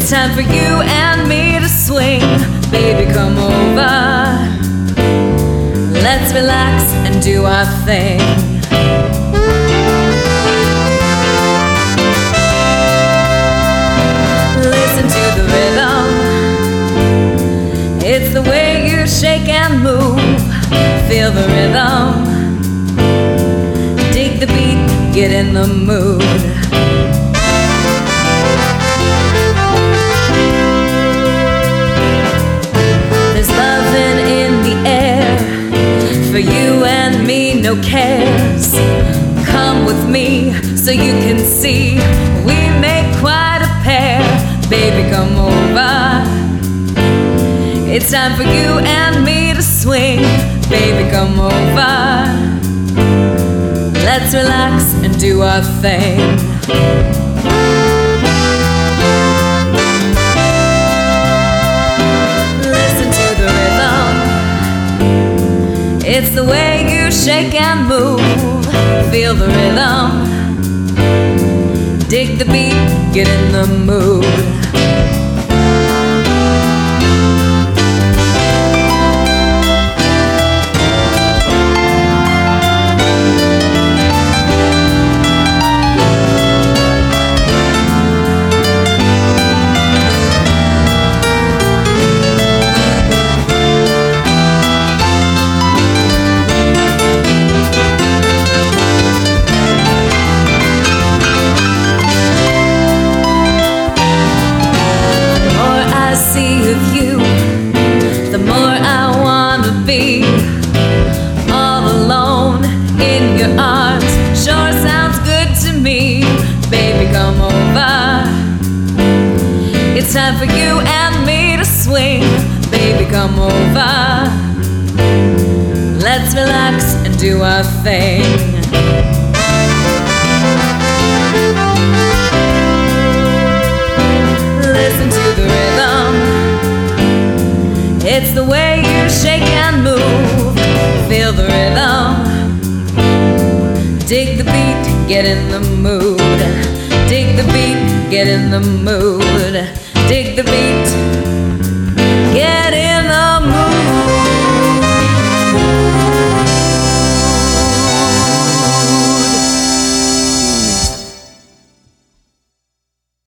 It's time for you and me to swing. Baby, come over. Let's relax and do our thing. Listen to the rhythm. It's the way you shake and move. Feel the rhythm. Dig the beat, get in the mood. There's loving in the air. For you and me, no cares. Come with me so you can see we make quite a pair. Baby, come over. It's time for you and me to swing. Baby, come over. Let's relax and do our thing. Listen to the rhythm. It's the way you shake and move. Feel the rhythm. Dig the beat, get in the mood. Of you, the more I wanna be all alone in your arms. Sure sounds good to me. Baby, come over. It's time for you and me to swing. Baby, come over. Let's relax and do our thing. Listen to the rhythm. It's the way you shake and move. Feel the rhythm. Dig the beat, get in the mood. Dig the beat, get in the mood. Dig the beat.